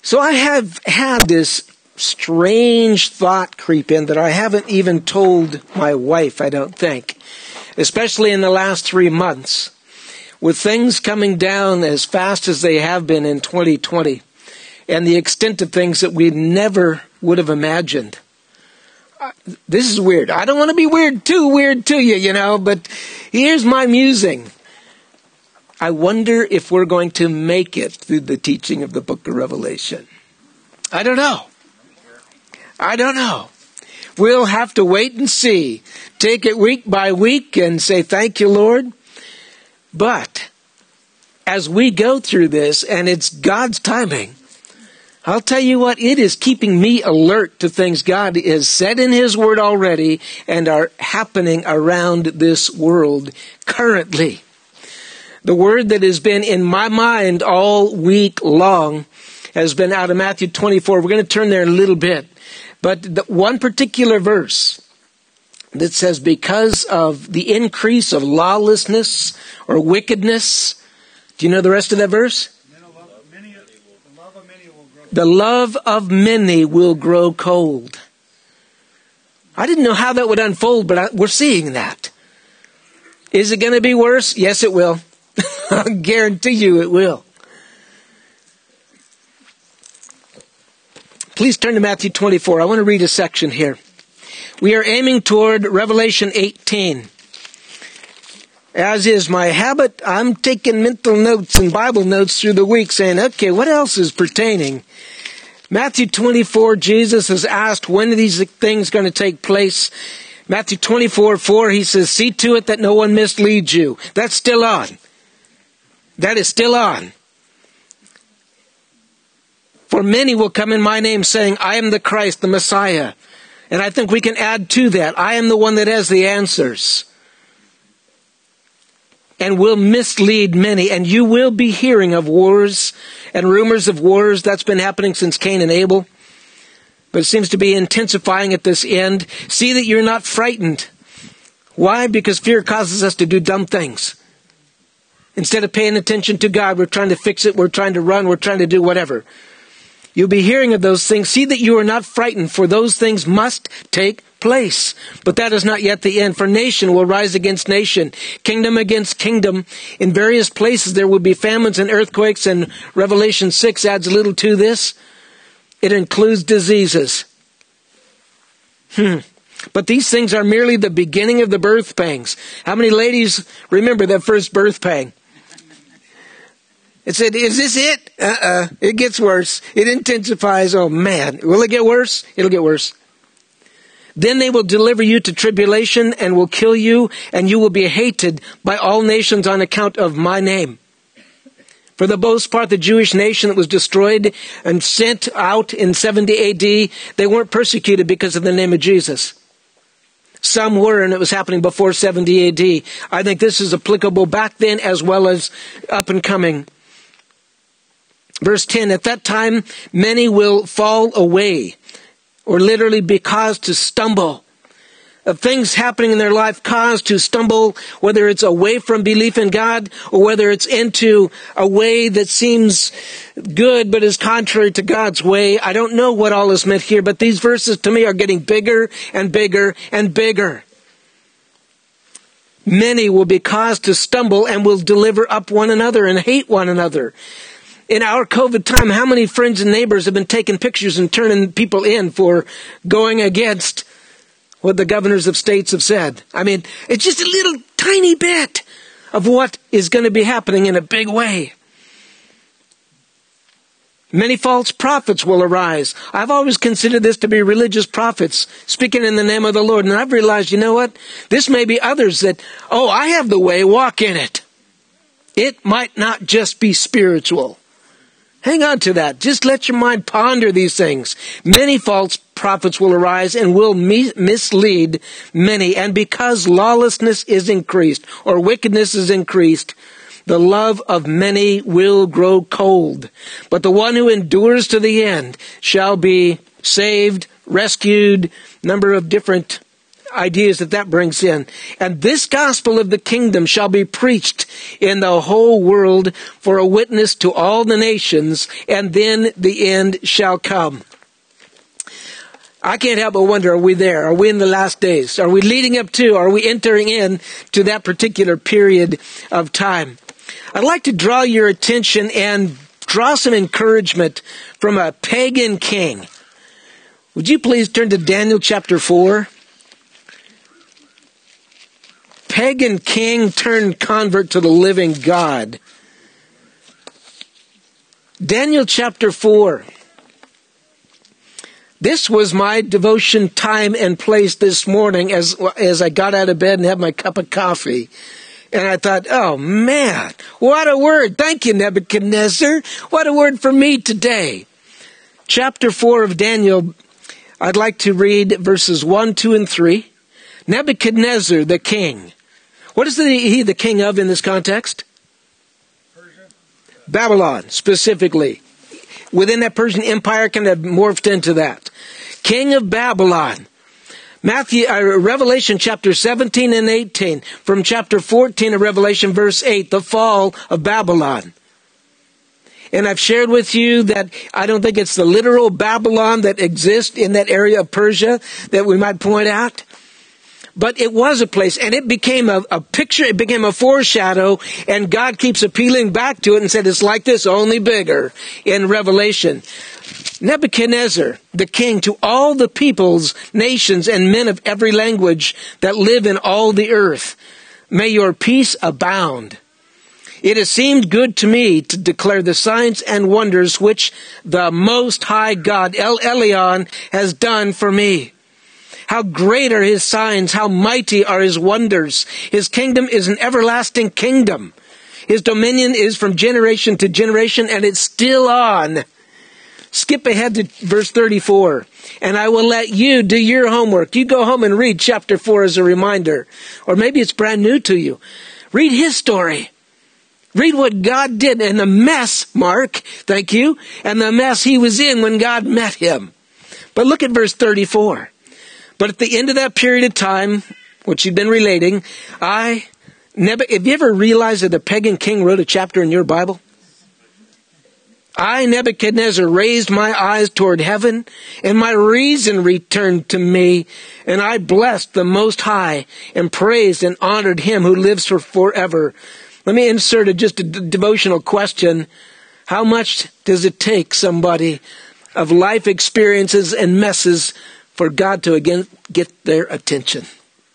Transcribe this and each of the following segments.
So I have had this strange thought creep in that I haven't even told my wife, I don't think, especially in the last 3 months, with things coming down as fast as they have been in 2020 and the extent of things that we never would have imagined. This is weird. I don't want to be weird to you, but here's my musing. I wonder if we're going to make it through the teaching of the book of Revelation. I don't know. We'll have to wait and see. Take it week by week and say, thank you, Lord. But as we go through this, and it's God's timing, I'll tell you what, it is keeping me alert to things God has said in His Word already and are happening around this world currently. The word that has been in my mind all week long has been out of Matthew 24. We're going to turn there in a little bit. But the one particular verse that says, because of the increase of lawlessness or wickedness, do you know the rest of that verse? The love of many will grow cold. I didn't know how that would unfold, but we're seeing that. Is it going to be worse? Yes, it will. I guarantee you it will. Please turn to Matthew 24. I want to read a section here. We are aiming toward Revelation 18. As is my habit, I'm taking mental notes and Bible notes through the week saying, okay, what else is pertaining? Matthew 24, Jesus is asked, when are these things going to take place? Matthew 24:4, he says, see to it that no one misleads you. That's still on. That is still on. For many will come in my name saying, I am the Christ, the Messiah. And I think we can add to that, I am the one that has the answers. And will mislead many. And you will be hearing of wars and rumors of wars. That's been happening since Cain and Abel. But it seems to be intensifying at this end. See that you're not frightened. Why? Because fear causes us to do dumb things. Instead of paying attention to God, we're trying to fix it, we're trying to run, we're trying to do whatever. You'll be hearing of those things. See that you are not frightened, for those things must take place. But that is not yet the end, for nation will rise against nation, kingdom against kingdom. In various places there will be famines and earthquakes, and Revelation 6 adds a little to this. It includes diseases. But these things are merely the beginning of the birth pangs. How many ladies remember that first birth pang? It said, is this it? It gets worse. It intensifies. Oh man, will it get worse? It'll get worse. Then they will deliver you to tribulation and will kill you, and you will be hated by all nations on account of my name. For the most part, the Jewish nation that was destroyed and sent out in 70 AD, they weren't persecuted because of the name of Jesus. Some were, and it was happening before 70 AD. I think this is applicable back then as well as up and coming. Verse 10, at that time, many will fall away, or literally be caused to stumble. Of things happening in their life caused to stumble, whether it's away from belief in God, or whether it's into a way that seems good but is contrary to God's way. I don't know what all is meant here, but these verses to me are getting bigger and bigger and bigger. Many will be caused to stumble and will deliver up one another and hate one another. In our COVID time, how many friends and neighbors have been taking pictures and turning people in for going against what the governors of states have said? I mean, it's just a little tiny bit of what is going to be happening in a big way. Many false prophets will arise. I've always considered this to be religious prophets speaking in the name of the Lord. And I've realized, you know what? This may be others that, I have the way, walk in it. It might not just be spiritual. Hang on to that. Just let your mind ponder these things. Many false prophets will arise and will mislead many. And because lawlessness is increased, or wickedness is increased, the love of many will grow cold. But the one who endures to the end shall be saved, rescued, number of different ideas that brings in. And this gospel of the kingdom shall be preached in the whole world for a witness to all the nations, and then the end shall come. I can't help but wonder, are we there? Are we in the last days? Are we leading up to, are we entering in to that particular period of time? I'd like to draw your attention and draw some encouragement from a pagan king. Would you please turn to Daniel chapter 4? Pagan king turned convert to the living God. Daniel chapter 4. This was my devotion time and place this morning as I got out of bed and had my cup of coffee. And I thought, oh man, what a word. Thank you, Nebuchadnezzar. What a word for me today. Chapter 4 of Daniel, I'd like to read verses 1, 2, and 3. Nebuchadnezzar, the king. What is he the king of in this context? Persia. Babylon, specifically. Within that Persian Empire, kind of morphed into that. King of Babylon. Revelation chapter 17 and 18. From chapter 14 of Revelation verse 8, the fall of Babylon. And I've shared with you that I don't think it's the literal Babylon that exists in that area of Persia that we might point out. But it was a place, and it became a picture, it became a foreshadow, and God keeps appealing back to it and said, it's like this, only bigger, in Revelation. Nebuchadnezzar, the king, to all the peoples, nations, and men of every language that live in all the earth, may your peace abound. It has seemed good to me to declare the signs and wonders which the Most High God, El Elyon, has done for me. How great are his signs, how mighty are his wonders. His kingdom is an everlasting kingdom. His dominion is from generation to generation, and it's still on. Skip ahead to verse 34. And I will let you do your homework. You go home and read chapter 4 as a reminder. Or maybe it's brand new to you. Read his story. Read what God did and the mess, Mark, thank you, and the mess he was in when God met him. But look at verse 34. But at the end of that period of time, which you've been relating, have you ever realized that a pagan king wrote a chapter in your Bible? I, Nebuchadnezzar, raised my eyes toward heaven, and my reason returned to me, and I blessed the Most High, and praised and honored him who lives forever. Let me insert just a devotional question. How much does it take somebody of life experiences and messes for God to again get their attention?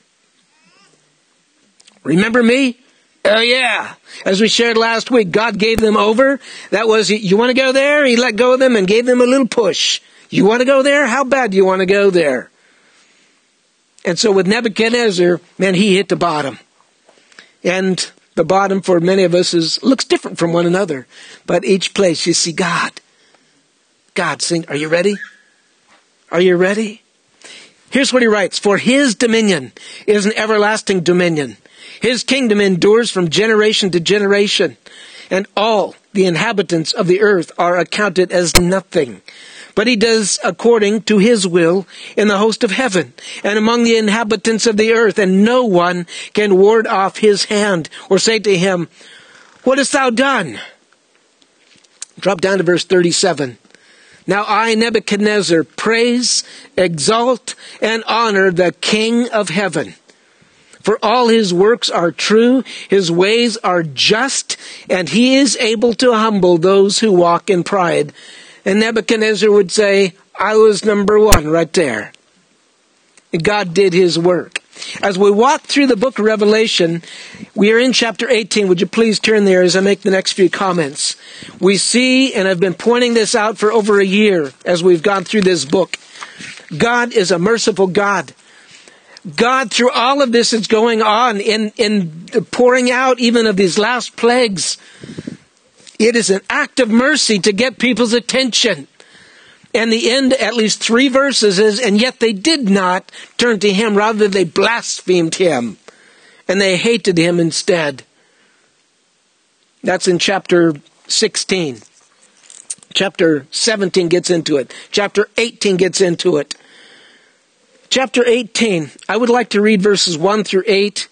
Remember me? Oh yeah. As we shared last week, God gave them over. That was, you want to go there? He let go of them and gave them a little push. You want to go there? How bad do you want to go there? And so with Nebuchadnezzar, man, he hit the bottom. And the bottom for many of us looks different from one another. But each place you see God. God, sing. Are you ready? Are you ready? Here's what he writes. For his dominion is an everlasting dominion. His kingdom endures from generation to generation. And all the inhabitants of the earth are accounted as nothing. But he does according to his will in the host of heaven and among the inhabitants of the earth. And no one can ward off his hand or say to him, what hast thou done? Drop down to verse 37. Now I, Nebuchadnezzar, praise, exalt, and honor the King of heaven. For all his works are true, his ways are just, and he is able to humble those who walk in pride. And Nebuchadnezzar would say, I was number one right there. God did his work. As we walk through the book of Revelation, we are in chapter 18. Would you please turn there as I make the next few comments? We see, and I've been pointing this out for over a year as we've gone through this book, God is a merciful God. God, through all of this that's going on in the pouring out even of these last plagues, it is an act of mercy to get people's attention. And the end, at least 3 verses is, and yet they did not turn to him. Rather, they blasphemed him. And they hated him instead. That's in chapter 16. Chapter 17 gets into it. Chapter 18 gets into it. Chapter 18, I would like to read verses 1 through 8,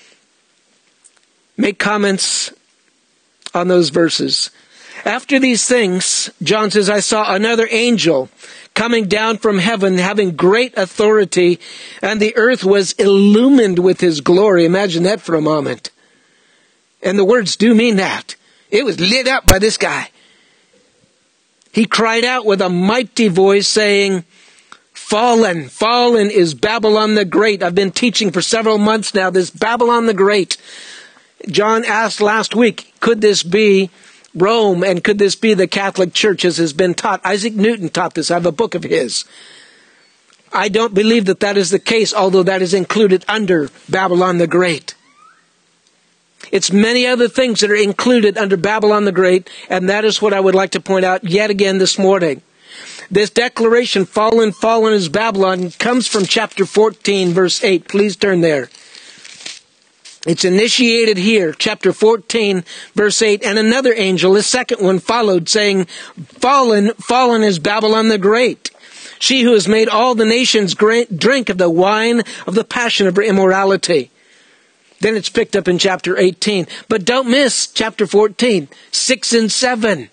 make comments on those verses. After these things, John says, I saw another angel coming down from heaven, having great authority, and the earth was illumined with his glory. Imagine that for a moment. And the words do mean that. It was lit up by this guy. He cried out with a mighty voice, saying, Fallen, fallen is Babylon the Great. I've been teaching for several months now, this Babylon the Great. John asked last week, could this be Rome, and could this be the Catholic Church as has been taught? Isaac Newton taught this. I have a book of his. I don't believe that that is the case, although that is included under Babylon the Great. It's many other things that are included under Babylon the Great, and that is what I would like to point out yet again this morning. This declaration, fallen, fallen is Babylon, comes from chapter 14, verse 8. Please turn there. It's initiated here, chapter 14, verse 8. And another angel, the second one, followed, saying, Fallen, fallen is Babylon the Great. She who has made all the nations drink of the wine of the passion of her immorality. Then it's picked up in chapter 18. But don't miss chapter 14, 6 and 7.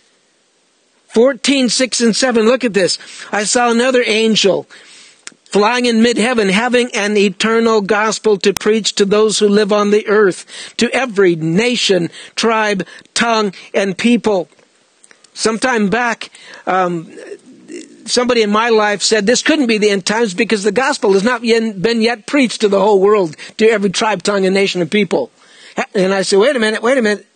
14, 6 and 7. Look at this. I saw another angel flying in mid-heaven, having an eternal gospel to preach to those who live on the earth, to every nation, tribe, tongue, and people. Sometime back, somebody in my life said this couldn't be the end times because the gospel has not been yet preached to the whole world, to every tribe, tongue, and nation of people. And I said, wait a minute.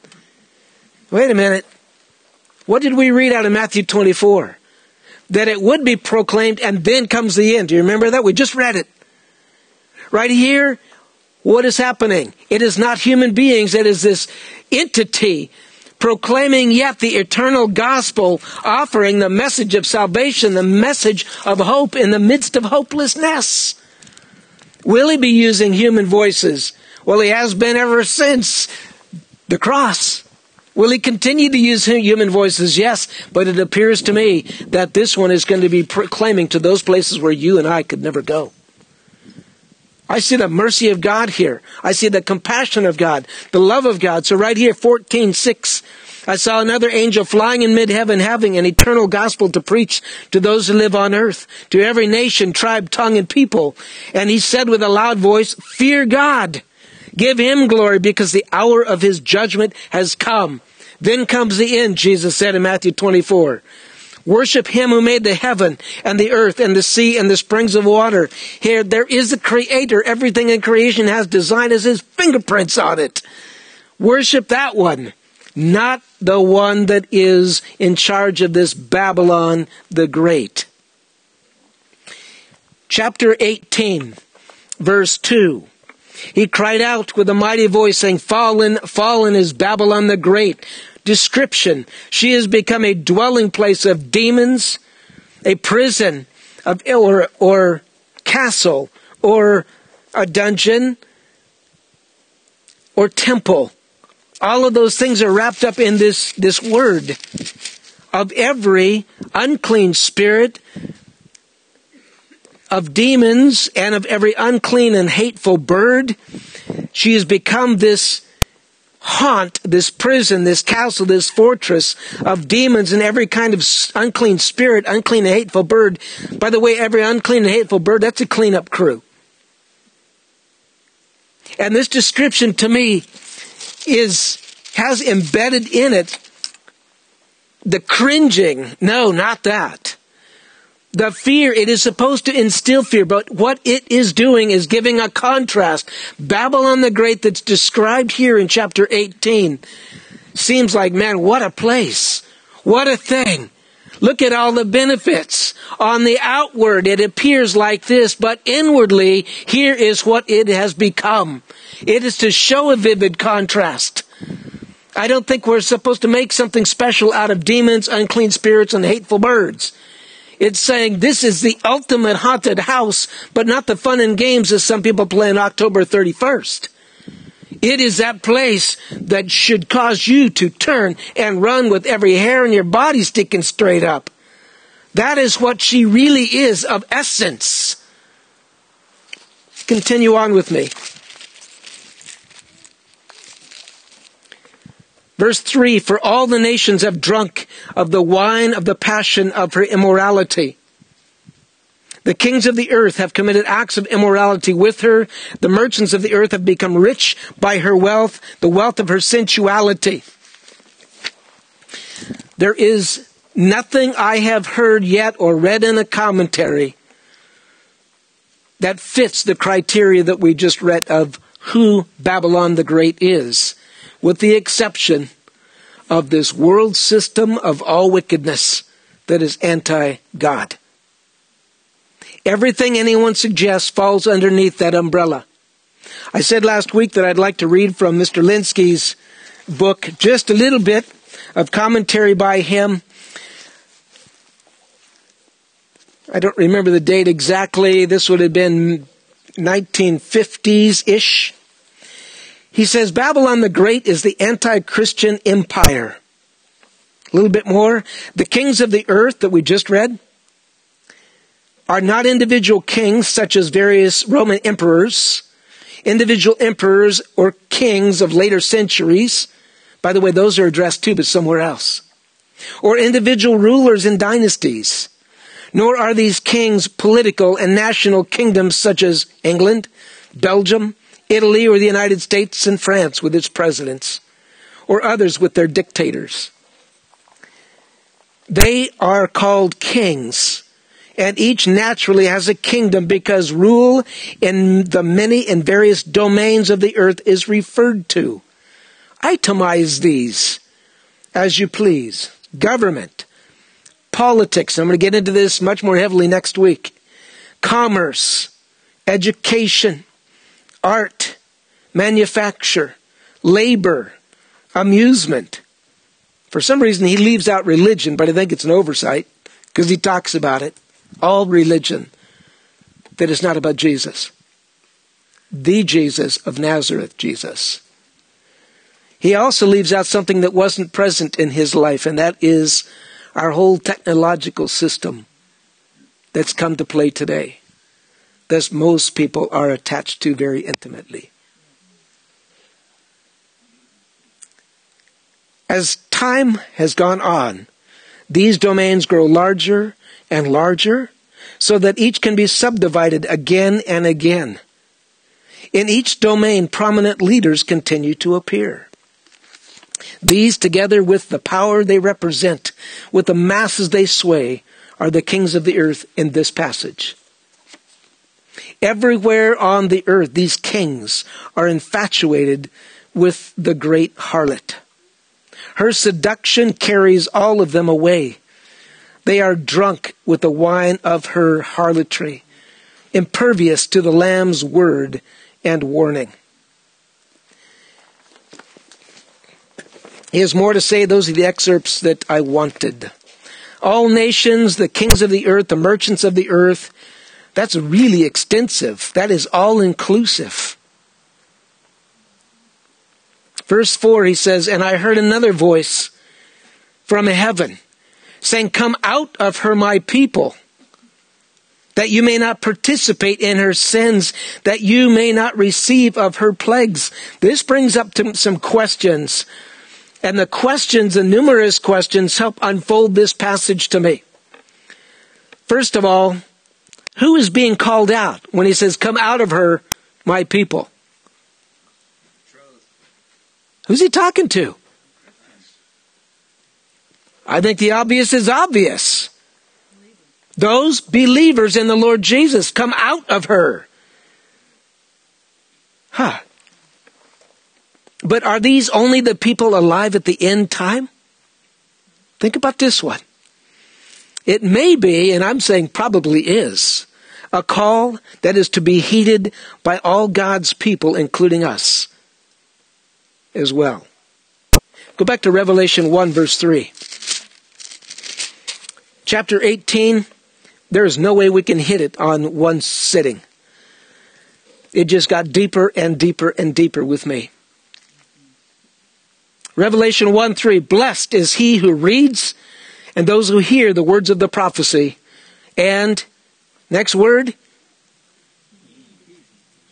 What did we read out of Matthew 24? That it would be proclaimed and then comes the end. Do you remember that? We just read it. Right here, what is happening? It is not human beings. It is this entity proclaiming yet the eternal gospel, offering the message of salvation, the message of hope in the midst of hopelessness. Will he be using human voices? Well, he has been ever since the cross. Will he continue to use human voices? Yes, but it appears to me that this one is going to be proclaiming to those places where you and I could never go. I see the mercy of God here. I see the compassion of God, the love of God. So right here, 14:6, I saw another angel flying in mid-heaven, having an eternal gospel to preach to those who live on earth, to every nation, tribe, tongue, and people. And he said with a loud voice, Fear God. Give him glory because the hour of his judgment has come. Then comes the end, Jesus said in Matthew 24. Worship him who made the heaven and the earth and the sea and the springs of water. Here, there is a creator. Everything in creation has design as his fingerprints on it. Worship that one, not the one that is in charge of this Babylon the Great. Chapter 18, verse 2. He cried out with a mighty voice, saying, Fallen, fallen is Babylon the Great. Description. She has become a dwelling place of demons, a prison, or castle, or a dungeon, or temple. All of those things are wrapped up in this word. Of every unclean spirit, of demons, and of every unclean and hateful bird. She has become this haunt, this prison, this castle, this fortress of demons and every kind of unclean spirit, unclean and hateful bird. By the way, every unclean and hateful bird, that's a cleanup crew. And this description to me has embedded in it the cringing. No, not that. The fear, it is supposed to instill fear, but what it is doing is giving a contrast. Babylon the Great that's described here in chapter 18 seems like, man, what a place. What a thing. Look at all the benefits. On the outward, it appears like this, but inwardly, here is what it has become. It is to show a vivid contrast. I don't think we're supposed to make something special out of demons, unclean spirits, and hateful birds. It's saying this is the ultimate haunted house, but not the fun and games as some people play on October 31st. It is that place that should cause you to turn and run with every hair in your body sticking straight up. That is what she really is of essence. Continue on with me. Verse 3, for all the nations have drunk of the wine of the passion of her immorality. The kings of the earth have committed acts of immorality with her. The merchants of the earth have become rich by her wealth, the wealth of her sensuality. There is nothing I have heard yet or read in a commentary that fits the criteria that we just read of who Babylon the Great is, with the exception of this world system of all wickedness that is anti-God. Everything anyone suggests falls underneath that umbrella. I said last week that I'd like to read from Mr. Linsky's book just a little bit of commentary by him. I don't remember the date exactly. This would have been 1950s-ish. He says, Babylon the Great is the anti-Christian empire. A little bit more. The kings of the earth that we just read are not individual kings such as various Roman emperors, individual emperors or kings of later centuries. By the way, those are addressed too, but somewhere else. Or individual rulers in dynasties. Nor are these kings political and national kingdoms such as England, Belgium, Italy, or the United States and France with its presidents, or others with their dictators. They are called kings, and each naturally has a kingdom because rule in the many and various domains of the earth is referred to. Itemize these as you please. Government, politics, I'm going to get into this much more heavily next week. Commerce, education, art, manufacture, labor, amusement. For some reason he leaves out religion, but I think it's an oversight because he talks about it. All religion that is not about Jesus. The Jesus of Nazareth, Jesus. He also leaves out something that wasn't present in his life, and that is our whole technological system that's come to play today, that most people are attached to very intimately. As time has gone on, these domains grow larger and larger so that each can be subdivided again and again. In each domain, prominent leaders continue to appear. These, together with the power they represent, with the masses they sway, are the kings of the earth in this passage. Everywhere on the earth, these kings are infatuated with the great harlot. Her seduction carries all of them away. They are drunk with the wine of her harlotry, impervious to the Lamb's word and warning. He has more to say. Those are the excerpts that I wanted. All nations, the kings of the earth, the merchants of the earth. That's really extensive. That is all-inclusive. Verse 4, he says, and I heard another voice from heaven saying, come out of her, my people, that you may not participate in her sins, that you may not receive of her plagues. This brings up some questions. And the questions, the numerous questions, help unfold this passage to me. First of all, who is being called out when he says, come out of her, my people? Who's he talking to? I think the obvious is obvious. Those believers in the Lord Jesus, come out of her. But are these only the people alive at the end time? Think about this one. It may be, and I'm saying probably is, a call that is to be heeded by all God's people, including us as well. Go back to Revelation 1, verse 3. Chapter 18, there is no way we can hit it on one sitting. It just got deeper and deeper and deeper with me. Revelation 1:3, blessed is he who reads and those who hear the words of the prophecy. And, next word,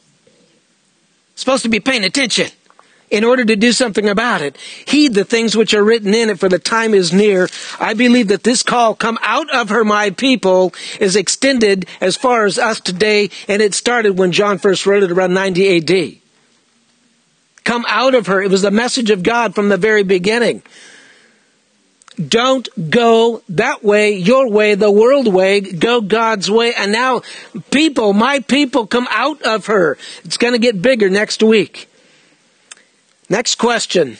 Supposed to be paying attention in order to do something about it. Heed the things which are written in it, for the time is near. I believe that this call, come out of her, my people, is extended as far as us today, and it started when John first wrote it around 90 A.D. Come out of her. It was the message of God from the very beginning. Don't go that way, your way, the world way. Go God's way. And now, people, my people, come out of her. It's going to get bigger next week. Next question.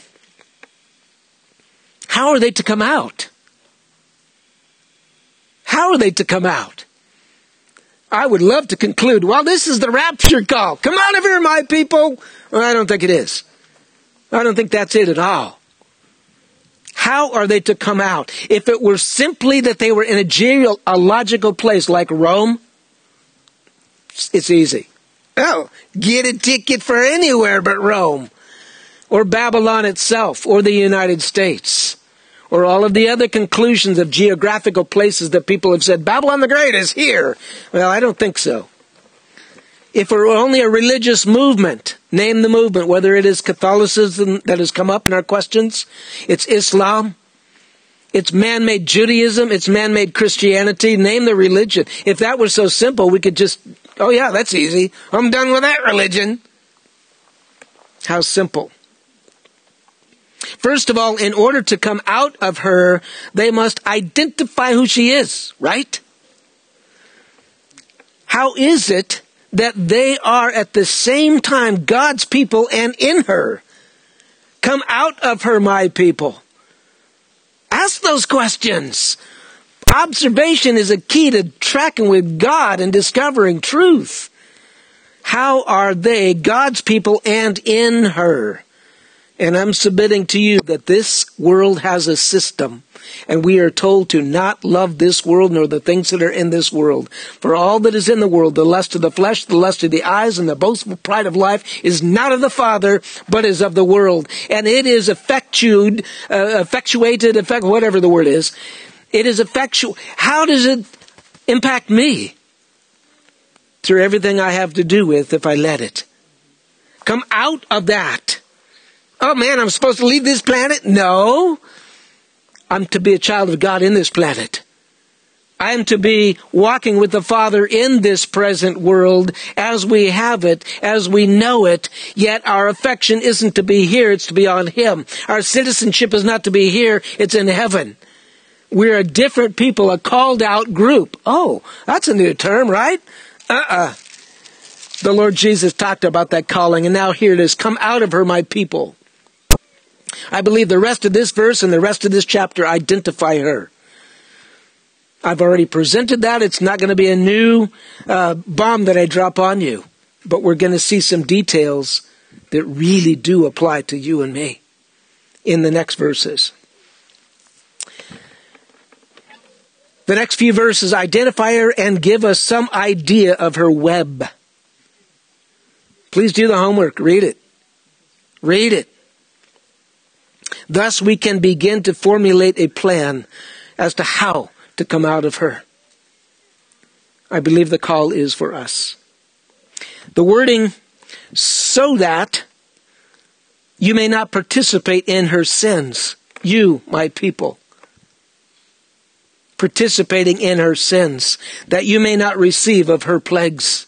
How are they to come out? How are they to come out? I would love to conclude, well, this is the rapture call. Come out of here, my people. Well, I don't think it is. I don't think that's it at all. How are they to come out? If it were simply that they were in a geological place like Rome, it's easy. Oh, get a ticket for anywhere but Rome, or Babylon itself, or the United States, or all of the other conclusions of geographical places that people have said, Babylon the Great is here. Well, I don't think so. If it were only a religious movement, name the movement, whether it is Catholicism that has come up in our questions, it's Islam, it's man-made Judaism, it's man-made Christianity, name the religion. If that were so simple, we could just, oh yeah, that's easy. I'm done with that religion. How simple. First of all, in order to come out of her, they must identify who she is, right? How is it that they are at the same time God's people and in her? Come out of her, my people. Ask those questions. Observation is a key to tracking with God and discovering truth. How are they God's people and in her? And I'm submitting to you that this world has a system, and we are told to not love this world nor the things that are in this world. For all that is in the world, the lust of the flesh, the lust of the eyes, and the boastful pride of life is not of the Father, but is of the world. And it is effectuated, whatever the word is. It is effectual. How does it impact me? Through everything I have to do with if I let it. Come out of that. Oh man, I'm supposed to leave this planet? No. I'm to be a child of God in this planet. I am to be walking with the Father in this present world as we have it, as we know it, yet our affection isn't to be here, it's to be on Him. Our citizenship is not to be here, it's in heaven. We're a different people, a called out group. Oh, that's a new term, right? The Lord Jesus talked about that calling, and now here it is. Come out of her, my people. I believe the rest of this verse and the rest of this chapter identify her. I've already presented that. It's not going to be a new bomb that I drop on you. But we're going to see some details that really do apply to you and me in the next verses. The next few verses identify her and give us some idea of her web. Please do the homework. Read it. Read it. Thus we can begin to formulate a plan as to how to come out of her. I believe the call is for us. The wording, so that you may not participate in her sins. You, my people. Participating in her sins, that you may not receive of her plagues.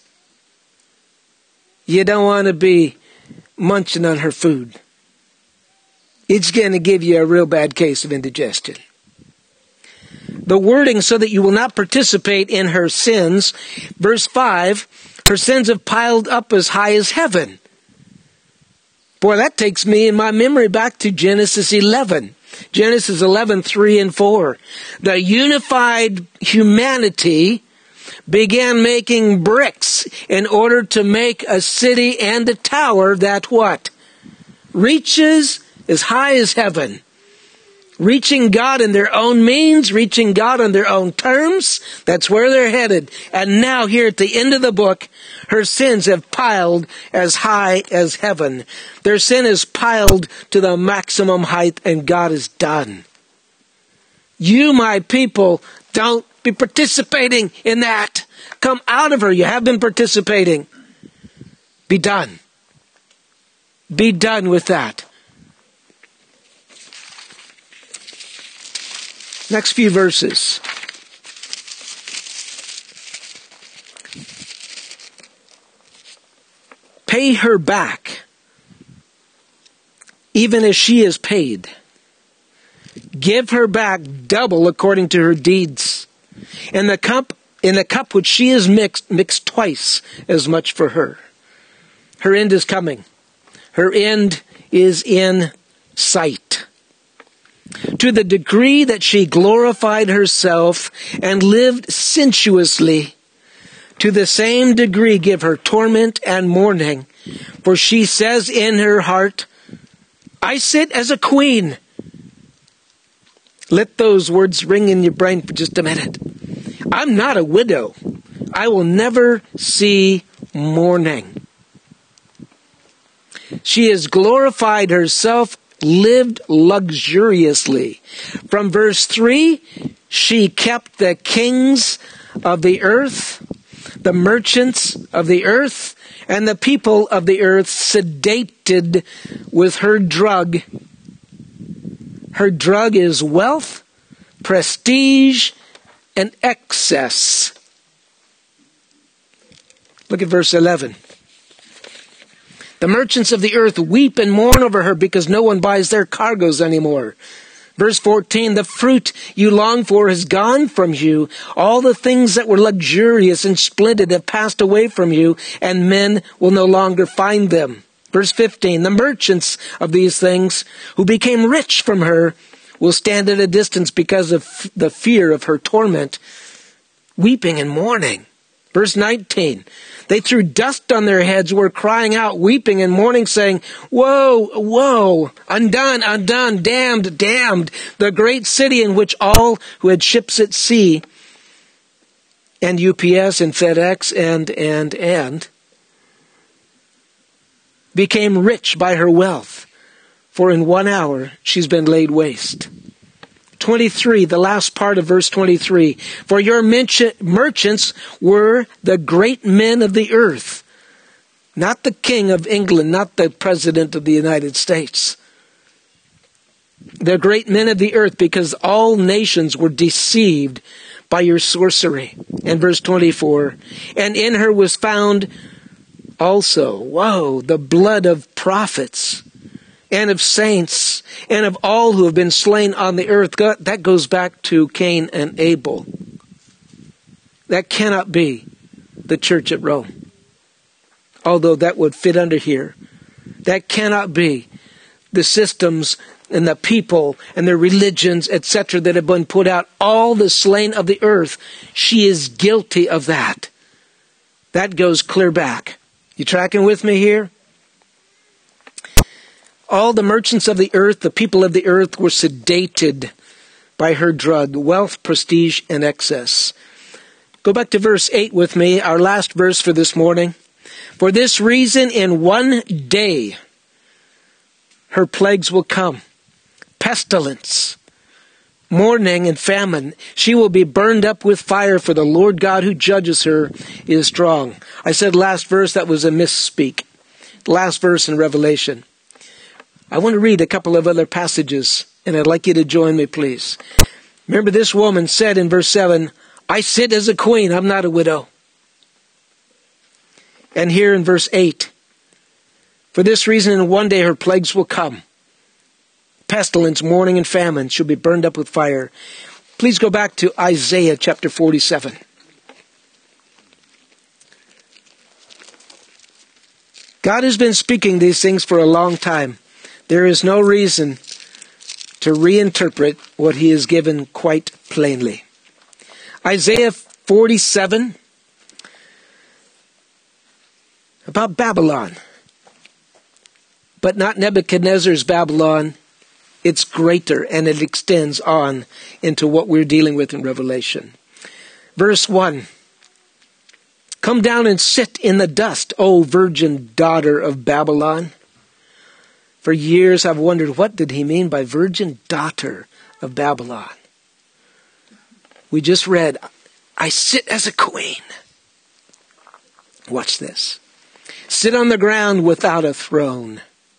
You don't want to be munching on her food. It's going to give you a real bad case of indigestion. The wording, so that you will not participate in her sins. Verse 5, her sins have piled up as high as heaven. Boy, that takes me in my memory back to Genesis 11. Genesis 11, 3 and 4. The unified humanity began making bricks in order to make a city and a tower that what? Reaches as high as heaven. Reaching God in their own means, reaching God on their own terms. That's where they're headed. And now here at the end of the book, her sins have piled as high as heaven. Their sin is piled to the maximum height, and God is done. You, my people, don't be participating in that. Come out of her. You have been participating. Be done. be done with that. Next few verses. Pay her back, even as she is paid. Give her back double according to her deeds. In the cup which she has mixed twice as much for her. Her end is coming. Her end is in sight. To the degree that she glorified herself and lived sensuously, to the same degree give her torment and mourning. For she says in her heart, I sit as a queen. Let those words ring in your brain for just a minute. I'm not a widow. I will never see mourning. She has glorified herself, lived luxuriously. From verse 3, she kept the kings of the earth, the merchants of the earth, and the people of the earth sedated with her drug. Her drug is wealth, prestige, and excess. Look at verse 11. The merchants of the earth weep and mourn over her because no one buys their cargoes anymore. Verse 14, the fruit you long for has gone from you. All the things that were luxurious and splendid have passed away from you, and men will no longer find them. Verse 15, the merchants of these things who became rich from her will stand at a distance because of the fear of her torment, weeping and mourning. Verse 19, they threw dust on their heads, were crying out, weeping and mourning, saying, woe, woe, undone, undone, damned, damned, the great city in which all who had ships at sea, and UPS and FedEx and became rich by her wealth, for in 1 hour she's been laid waste. 23, the last part of verse 23. For your merchants were the great men of the earth, not the king of England, not the president of the United States. The great men of the earth, because all nations were deceived by your sorcery. And verse 24, and in her was found also, the blood of prophets and of saints and of all who have been slain on the earth. That goes back to Cain and Abel. That cannot be the church at Rome, although that would fit under here. That cannot be the systems and the people and their religions, etc., that have been put out. All the slain of the earth. She is guilty of that. That goes clear back. You tracking with me here? All the merchants of the earth, the people of the earth, were sedated by her drug, wealth, prestige, and excess. Go back to verse 8 with me, our last verse for this morning. For this reason, in 1 day, her plagues will come. Pestilence, mourning, and famine. She will be burned up with fire, for the Lord God who judges her is strong. I said last verse, that was a misspeak. Last verse in Revelation. I want to read a couple of other passages, and I'd like you to join me, please. Remember, this woman said in verse 7, I sit as a queen, I'm not a widow. And here in verse 8, for this reason in 1 day her plagues will come. Pestilence, mourning, and famine. She'll be burned up with fire. Please go back to Isaiah chapter 47. God has been speaking these things for a long time. There is no reason to reinterpret what he has given quite plainly. Isaiah 47, about Babylon. But not Nebuchadnezzar's Babylon. It's greater, and it extends on into what we're dealing with in Revelation. Verse 1. Come down and sit in the dust, O virgin daughter of Babylon. For years I've wondered, what did he mean by virgin daughter of Babylon? We just read, I sit as a queen. Watch this. Sit on the ground without a throne.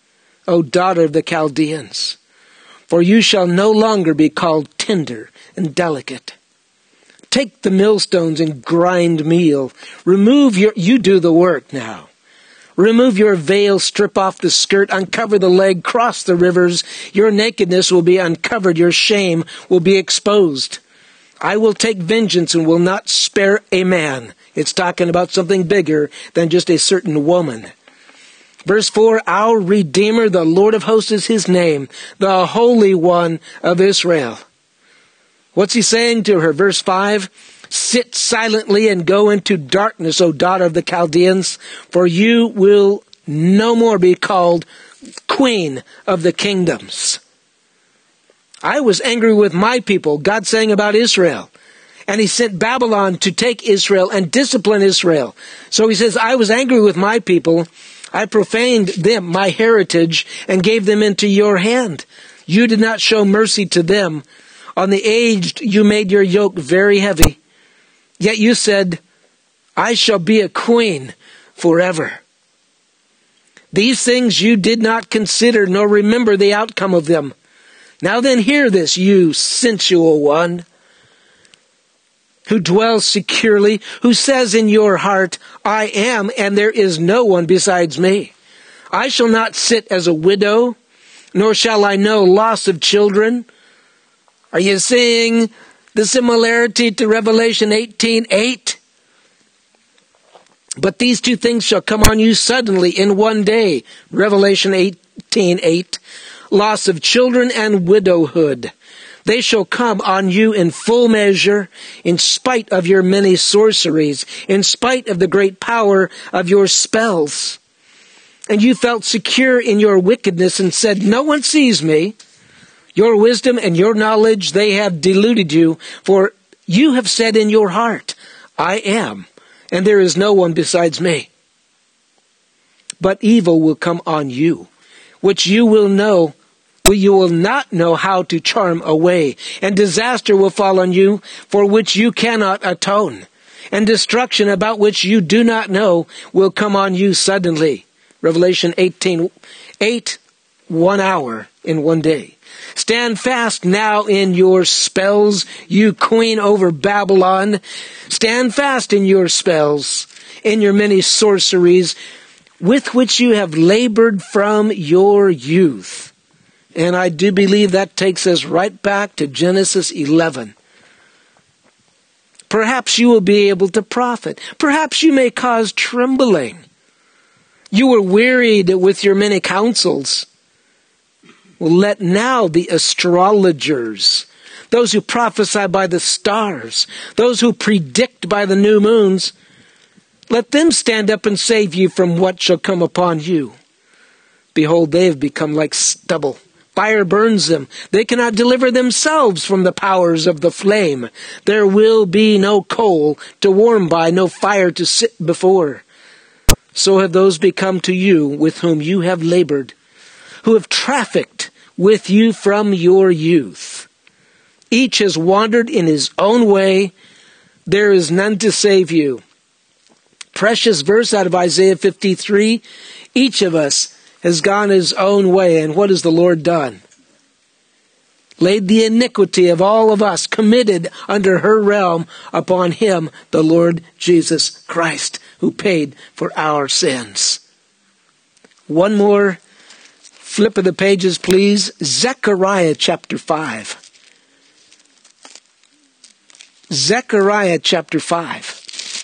O daughter of the Chaldeans, for you shall no longer be called tender and delicate. Take the millstones and grind meal. You do the work now. Remove your veil, strip off the skirt, uncover the leg, cross the rivers. Your nakedness will be uncovered, your shame will be exposed. I will take vengeance and will not spare a man. It's talking about something bigger than just a certain woman. Verse 4, our Redeemer, the Lord of hosts is his name, the Holy One of Israel. What's he saying to her? Verse 5, sit silently and go into darkness, O daughter of the Chaldeans, for you will no more be called queen of the kingdoms. I was angry with my people, God saying about Israel. And he sent Babylon to take Israel and discipline Israel. So he says, I was angry with my people. I profaned them, my heritage, and gave them into your hand. You did not show mercy to them. On the aged you made your yoke very heavy. Yet you said, I shall be a queen forever. These things you did not consider, nor remember the outcome of them. Now then hear this, you sensual one, who dwells securely, who says in your heart, I am, and there is no one besides me. I shall not sit as a widow, nor shall I know loss of children. Are you seeing the similarity to Revelation 18:8? But these two things shall come on you suddenly in one day. Revelation 18:8. Loss of children and widowhood. They shall come on you in full measure, in spite of your many sorceries, in spite of the great power of your spells. And you felt secure in your wickedness and said, no one sees me. Your wisdom and your knowledge, they have deluded you, for you have said in your heart, I am, and there is no one besides me. But evil will come on you, which you will not know how to charm away, and disaster will fall on you, for which you cannot atone, and destruction about which you do not know will come on you suddenly. Revelation 18:8, 1 hour in one day. Stand fast now in your spells, you queen over Babylon. Stand fast in your spells, in your many sorceries, with which you have labored from your youth. And I do believe that takes us right back to Genesis 11. Perhaps you will be able to profit. Perhaps you may cause trembling. You were wearied with your many counsels. Well, let now the astrologers, those who prophesy by the stars, those who predict by the new moons, let them stand up and save you from what shall come upon you. Behold, they have become like stubble. Fire burns them. They cannot deliver themselves from the powers of the flame. There will be no coal to warm by, no fire to sit before. So have those become to you with whom you have labored, who have trafficked with you from your youth. Each has wandered in his own way. There is none to save you. Precious verse out of Isaiah 53. Each of us has gone his own way. And what has the Lord done? Laid the iniquity of all of us committed under her realm upon him, the Lord Jesus Christ, who paid for our sins. One more flip of the pages, please. Zechariah chapter 5. Zechariah chapter 5.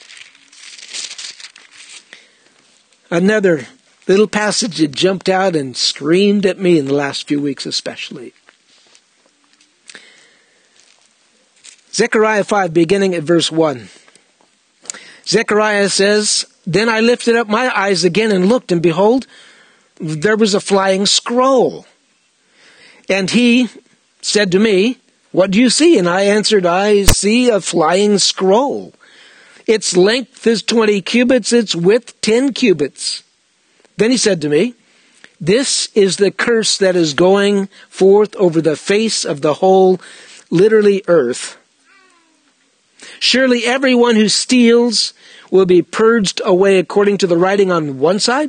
Another little passage that jumped out and screamed at me in the last few weeks especially. Zechariah 5, beginning at verse 1. Zechariah says, Then I lifted up my eyes again and looked, and behold, there was a flying scroll. And he said to me, What do you see? And I answered, I see a flying scroll. Its length is 20 cubits, its width 10 cubits. Then he said to me, This is the curse that is going forth over the face of the whole, literally earth. Surely everyone who steals will be purged away according to the writing on one side,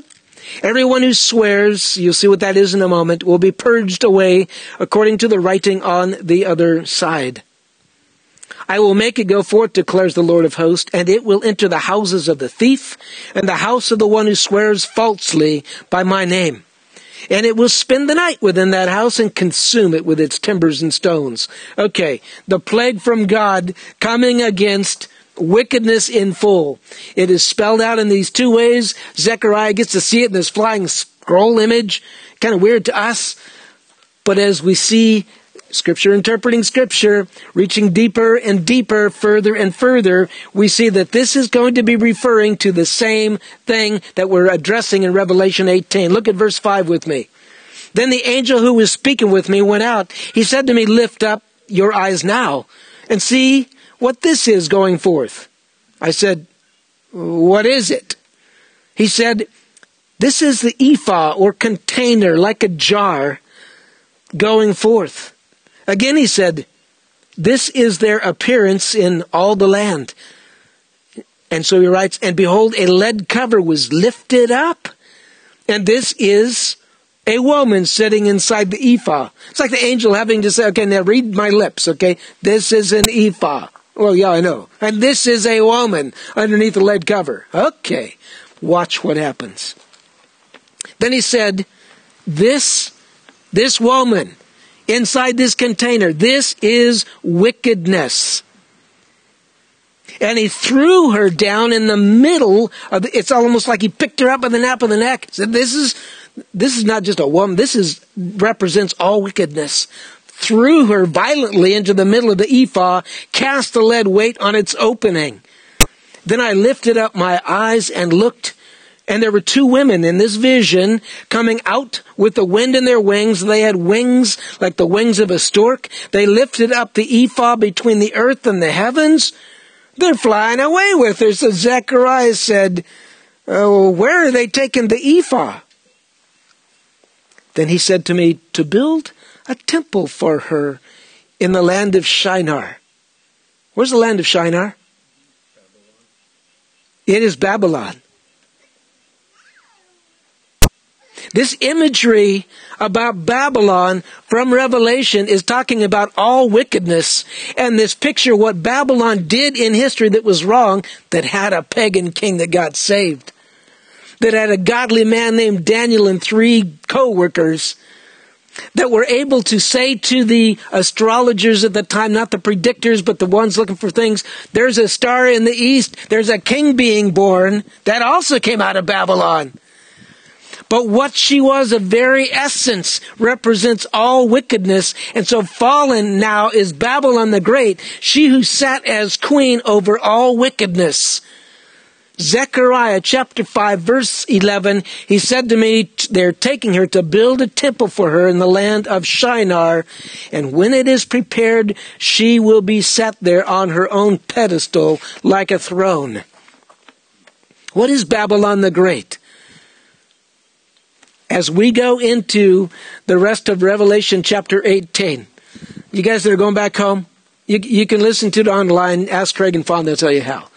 Everyone who swears, you'll see what that is in a moment, will be purged away according to the writing on the other side. I will make it go forth, declares the Lord of hosts, and it will enter the houses of the thief and the house of the one who swears falsely by my name. And it will spend the night within that house and consume it with its timbers and stones. Okay, the plague from God coming against wickedness in full. It is spelled out in these two ways. Zechariah gets to see it in this flying scroll image. Kind of weird to us. But as we see Scripture interpreting Scripture, reaching deeper and deeper, further and further, we see that this is going to be referring to the same thing that we're addressing in Revelation 18. Look at verse 5 with me. Then the angel who was speaking with me went out. He said to me, lift up your eyes now and see what this is going forth. I said, what is it? He said, this is the ephah or container, like a jar, going forth. Again he said, this is their appearance in all the land. And so he writes, and behold, a lead cover was lifted up. And this is a woman sitting inside the ephah. It's like the angel having to say, okay, now read my lips, okay? This is an ephah. Well, yeah, I know. And this is a woman underneath the lead cover. Okay, watch what happens. Then he said, this woman inside this container, this is wickedness. And he threw her down in the middle of it's almost like he picked her up by the nape of the neck. He said, this is not just a woman, represents all wickedness. Threw her violently into the middle of the ephah, cast the lead weight on its opening. Then I lifted up my eyes and looked, and there were two women in this vision coming out with the wind in their wings. They had wings like the wings of a stork. They lifted up the ephah between the earth and the heavens. They're flying away with her. So Zechariah said, oh, where are they taking the ephah? Then he said to me, to build a temple for her in the land of Shinar. Where's the land of Shinar? It is Babylon. This imagery about Babylon from Revelation is talking about all wickedness. And this picture, what Babylon did in history that was wrong, that had a pagan king that got saved. That had a godly man named Daniel and 3 co-workers that were able to say to the astrologers at the time, not the predictors, but the ones looking for things, there's a star in the east, there's a king being born. That also came out of Babylon. But what she was, the very essence, represents all wickedness. And so fallen now is Babylon the Great, she who sat as queen over all wickedness. Zechariah chapter 5 verse 11, he said to me, they're taking her to build a temple for her in the land of Shinar, and when it is prepared, she will be set there on her own pedestal like a throne. What is Babylon the Great? As we go into the rest of Revelation chapter 18, you guys that are going back home, you can listen to it online, ask Craig and Fawn, they'll tell you how.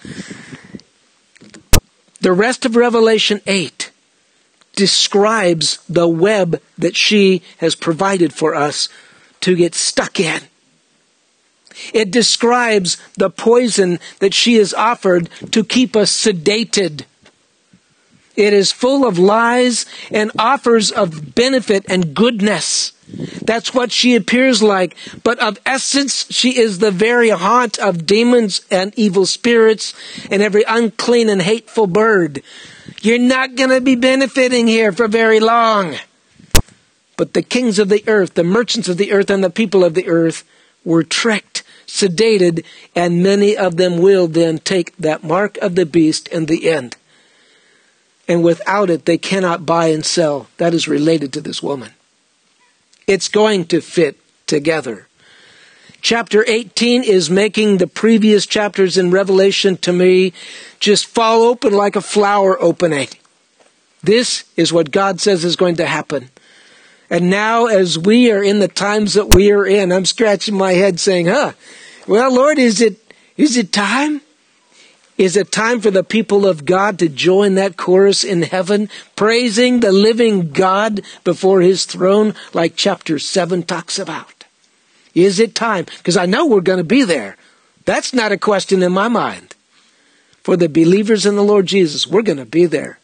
The rest of Revelation 8 describes the web that she has provided for us to get stuck in. It describes the poison that she has offered to keep us sedated. It is full of lies and offers of benefit and goodness. That's what she appears like. But of essence, she is the very haunt of demons and evil spirits and every unclean and hateful bird. You're not going to be benefiting here for very long. But the kings of the earth, the merchants of the earth, and the people of the earth were tricked, sedated, and many of them will then take that mark of the beast in the end. And without it, they cannot buy and sell. That is related to this woman. It's going to fit together. Chapter 18 is making the previous chapters in Revelation, to me, just fall open like a flower opening. This is what God says is going to happen. And now, as we are in the times that we are in, I'm scratching my head saying, well, Lord, is it time? Is it time for the people of God to join that chorus in heaven, praising the living God before his throne, like chapter 7 talks about? Is it time? Because I know we're going to be there. That's not a question in my mind. For the believers in the Lord Jesus, we're going to be there.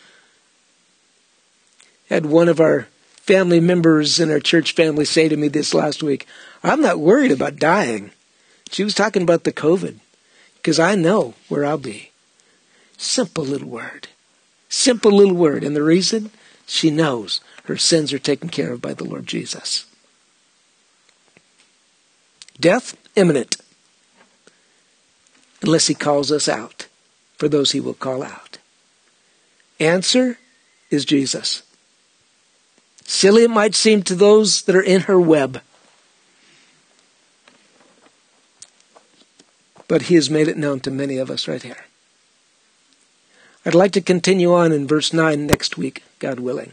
Had one of our family members in our church family say to me this last week, I'm not worried about dying. She was talking about the COVID. Because I know where I'll be. Simple little word. Simple little word. And the reason? She knows her sins are taken care of by the Lord Jesus. Death, imminent. Unless he calls us out. For those he will call out. Answer is Jesus. Silly it might seem to those that are in her web. But he has made it known to many of us right here. I'd like to continue on in verse 9 next week, God willing.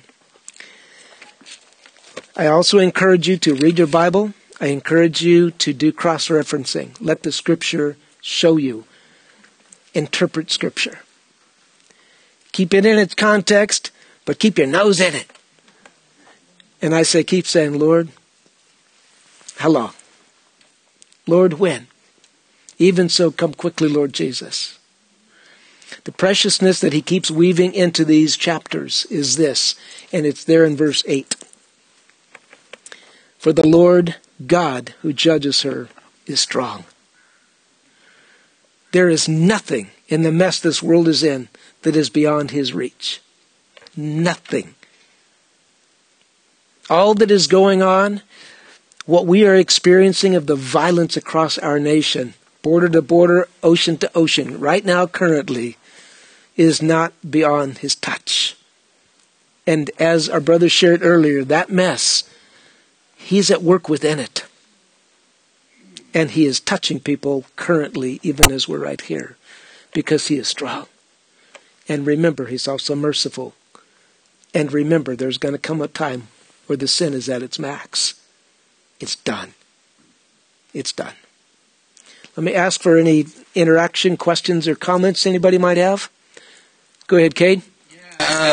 I also encourage you to read your Bible. I encourage you to do cross-referencing. Let the Scripture show you. Interpret Scripture. Keep it in its context, but keep your nose in it. And I say, keep saying, Lord, how long? Lord, when? Even so, come quickly, Lord Jesus. The preciousness that he keeps weaving into these chapters is this, and it's there in verse 8. For the Lord God who judges her is strong. There is nothing in the mess this world is in that is beyond his reach. Nothing. All that is going on, what we are experiencing of the violence across our nation, border to border, ocean to ocean, right now, currently, is not beyond his touch. And as our brother shared earlier, that mess, he's at work within it. And he is touching people currently, even as we're right here, because he is strong. And remember, he's also merciful. And remember, there's going to come a time where the sin is at its max. It's done. It's done. Let me ask for any interaction, questions, or comments anybody might have. Go ahead, Cade. Yeah,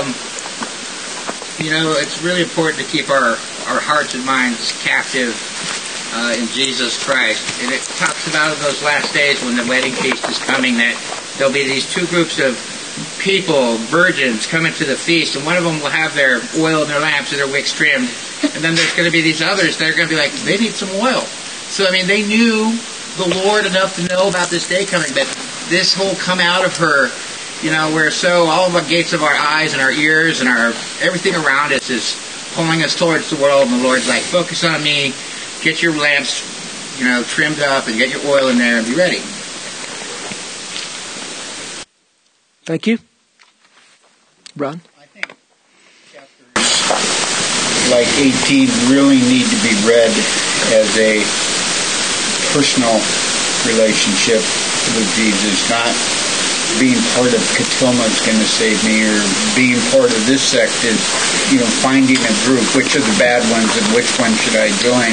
it's really important to keep our hearts and minds captive in Jesus Christ. And it talks about in those last days when the wedding feast is coming that there'll be these two groups of people, virgins, coming to the feast, and one of them will have their oil in their lamps and their wicks trimmed. And then there's going to be these others that are going to be like, they need some oil. So, they knew the Lord enough to know about this day coming, but this whole come out of her, we're so, all of the gates of our eyes and our ears and our everything around us is pulling us towards the world, and the Lord's like, focus on me, get your lamps, trimmed up, and get your oil in there and be ready. Thank you. Ron? I think chapters like 18 really need to be read as a personal relationship with Jesus, not being part of Katilma's going to save me, or being part of this sect is, finding a group. Which are the bad ones and which one should I join?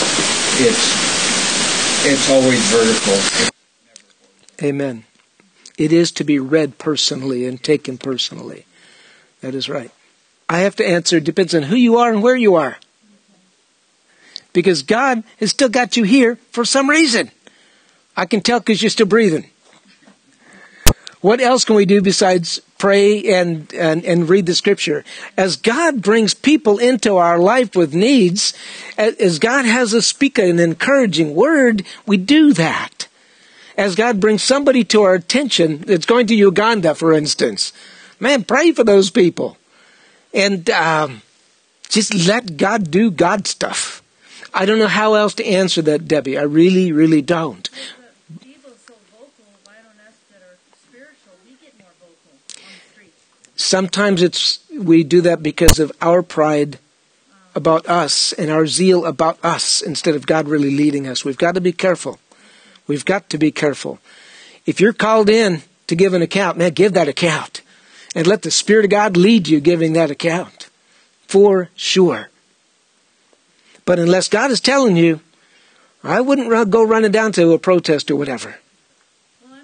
It's always vertical. Amen. It is to be read personally and taken personally. That is right. I have to answer, it depends on who you are and where you are. Because God has still got you here for some reason. I can tell because you're still breathing. What else can we do besides pray and read the Scripture? As God brings people into our life with needs, as God has us speak an encouraging word, we do that. As God brings somebody to our attention that's going to Uganda, for instance, man, pray for those people. And just let God do God stuff. I don't know how else to answer that, Debbie. I really, really don't. The evil's so vocal, why don't us that are spiritual, we get more vocal on the streets? Sometimes we do that because of our pride about us and our zeal about us instead of God really leading us. We've got to be careful. We've got to be careful. If you're called in to give an account, man, give that account. And let the Spirit of God lead you giving that account. For sure. But unless God is telling you, I wouldn't go running down to a protest or whatever. Well, I'm not saying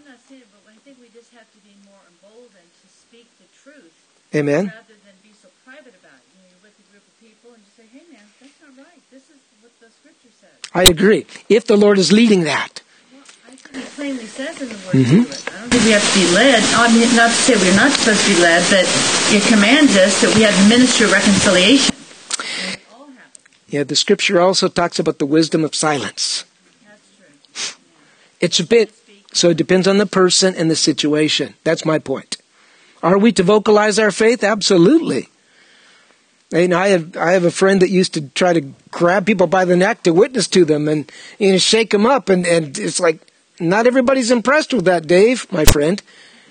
but I think we just have to be more emboldened to speak the truth Amen. rather than be so private about it. You're with a group of people and you say, hey man, that's not right. This is what the scripture says. I agree. If the Lord is leading that. Well, I think it plainly says in the Word to do it. I don't think we have to be led. I mean, not to say we're not supposed to be led, but it commands us that we have the ministry of reconciliation. And it all happens. Yeah, the scripture also talks about the wisdom of silence. That's true. It's a bit, so it depends on the person and the situation. That's my point. Are we to vocalize our faith? Absolutely. And I have a friend that used to try to grab people by the neck to witness to them and shake them up. And it's like, not everybody's impressed with that, Dave, my friend.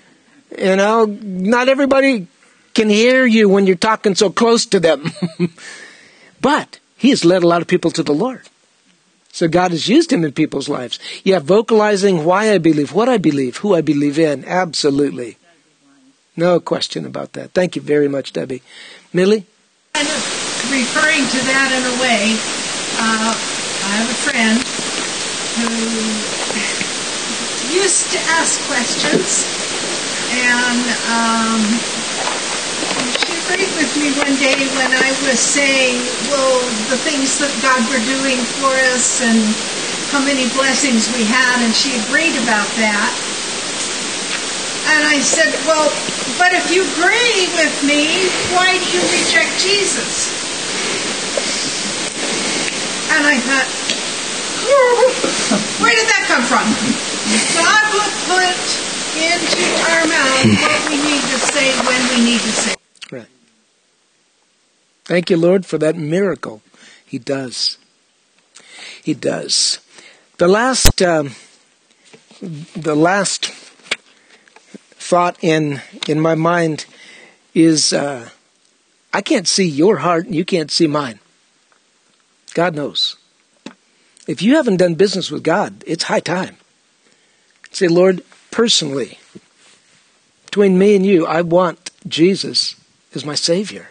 Not everybody can hear you when you're talking so close to them. But he has led a lot of people to the Lord. So God has used him in people's lives. Yeah, vocalizing why I believe, what I believe, who I believe in. Absolutely. No question about that. Thank you very much, Debbie. Millie? Kind of referring to that in a way, I have a friend who used to ask questions, and she agreed with me one day when I was saying, well, the things that God were doing for us and how many blessings we had, and she agreed about that. And I said, well, but if you agree with me, why do you reject Jesus? And I thought, where did that come from? God will put into our mouth what we need to say when we need to say. Right. Thank you, Lord, for that miracle. He does. He does. The last thought in my mind is I can't see your heart and you can't see mine. God knows. If you haven't done business with God, it's high time. Say, Lord, personally, between me and you, I want Jesus as my Savior.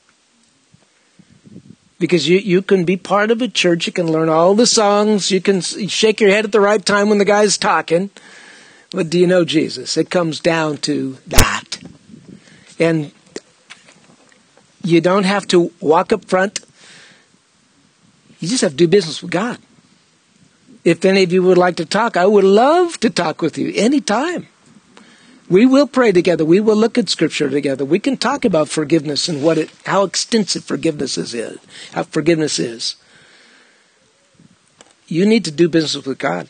Because you can be part of a church, you can learn all the songs, you can shake your head at the right time when the guy's talking. But do you know Jesus? It comes down to that. And you don't have to walk up front. You just have to do business with God. If any of you would like to talk, I would love to talk with you anytime. We will pray together. We will look at Scripture together. We can talk about forgiveness and how extensive forgiveness is. How forgiveness is. You need to do business with God.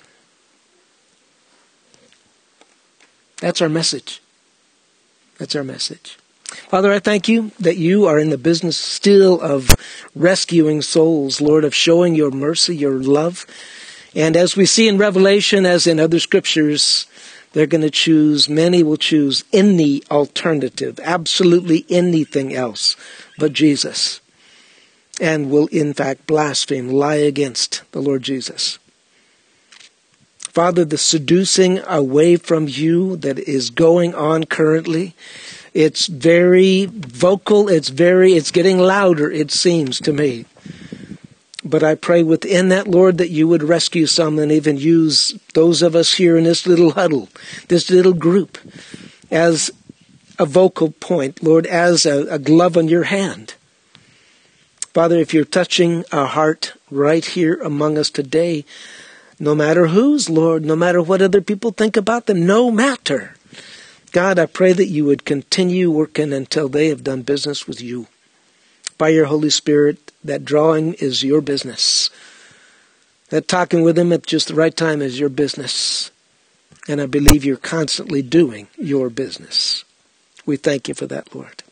That's our message. That's our message. Father, I thank you that you are in the business still of rescuing souls, Lord, of showing your mercy, your love. And as we see in Revelation, as in other scriptures, many will choose any alternative, absolutely anything else but Jesus, and will in fact blaspheme, lie against the Lord Jesus. Father, the seducing away from you that is going on currently, it's very vocal, it's getting louder, it seems to me. But I pray within that, Lord, that you would rescue some and even use those of us here in this little huddle, this little group, as a vocal point, Lord, as a glove on your hand. Father, if you're touching a heart right here among us today, no matter whose, Lord, no matter what other people think about them, no matter. God, I pray that you would continue working until they have done business with you. By your Holy Spirit, that drawing is your business. That talking with them at just the right time is your business. And I believe you're constantly doing your business. We thank you for that, Lord.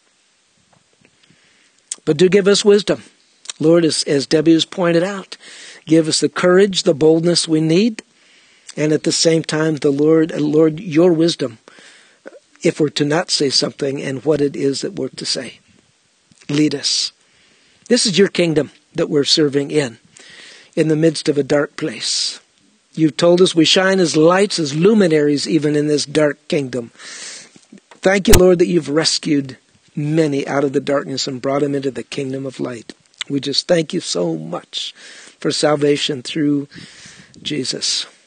But do give us wisdom. Lord, as Debbie has pointed out, give us the courage, the boldness we need, and at the same time, Lord, your wisdom, if we're to not say something and what it is that we're to say. Lead us. This is your kingdom that we're serving in the midst of a dark place. You've told us we shine as lights, as luminaries, even in this dark kingdom. Thank you, Lord, that you've rescued many out of the darkness and brought them into the kingdom of light. We just thank you so much for salvation through Jesus.